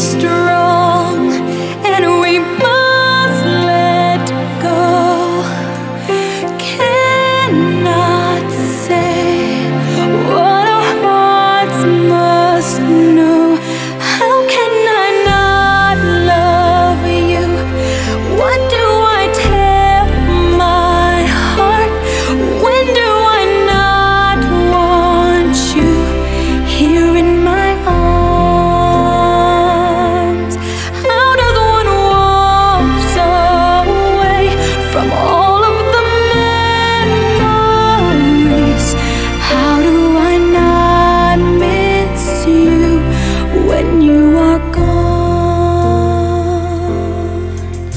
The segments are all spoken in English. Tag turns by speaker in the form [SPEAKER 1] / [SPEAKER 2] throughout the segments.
[SPEAKER 1] strong, and we must let go. Cannot say what our hearts must know. How can I not love you? What do I tell my heart? When do I not want you here in my arms? How does one walk away from all of the memories? How do I not miss you when you are gone?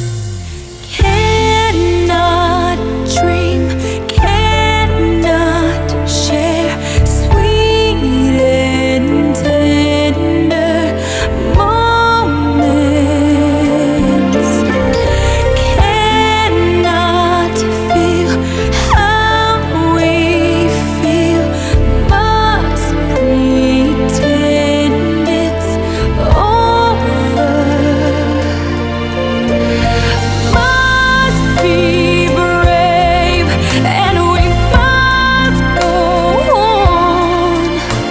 [SPEAKER 1] Cannot dream, cannot share sweet and tender moments. Cannot feel how we feel, must pretend it's over. Must be brave, and we must go on.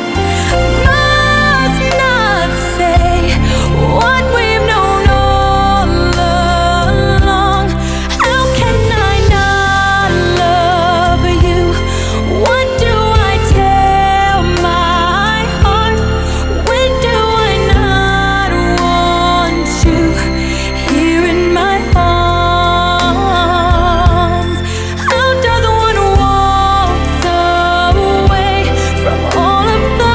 [SPEAKER 1] Must not say what we've known all along. How can I not love you? What do I tell my heart? When do I not want you here in my arms? How does one walk away from all of the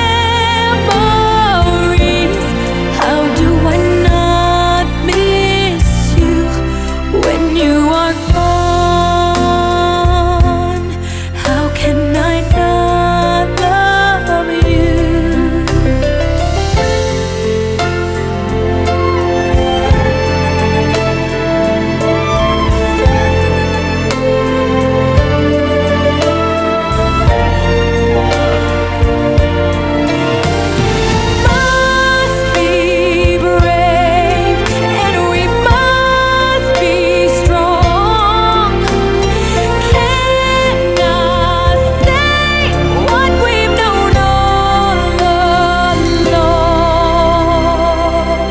[SPEAKER 1] memories? How do I not miss you when you are gone? How can I not love you? Must be brave, and we must be strong. Cannot say what we've known all along.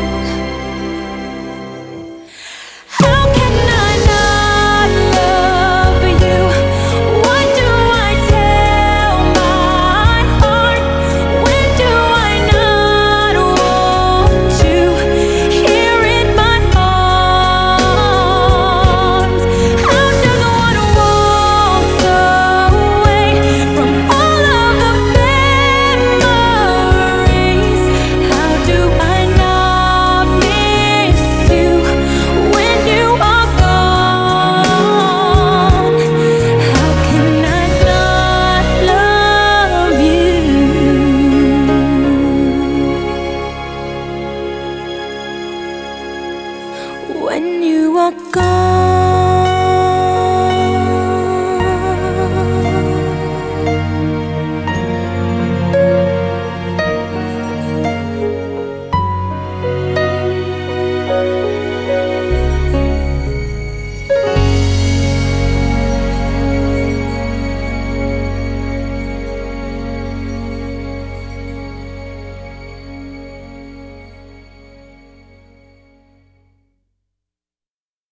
[SPEAKER 1] How can I not love you? What do I tell my heart? When do I not want you here in my arms? How does one walk away from all of the memories? How do I not miss you when you are gone? How can I not love you when you are gone?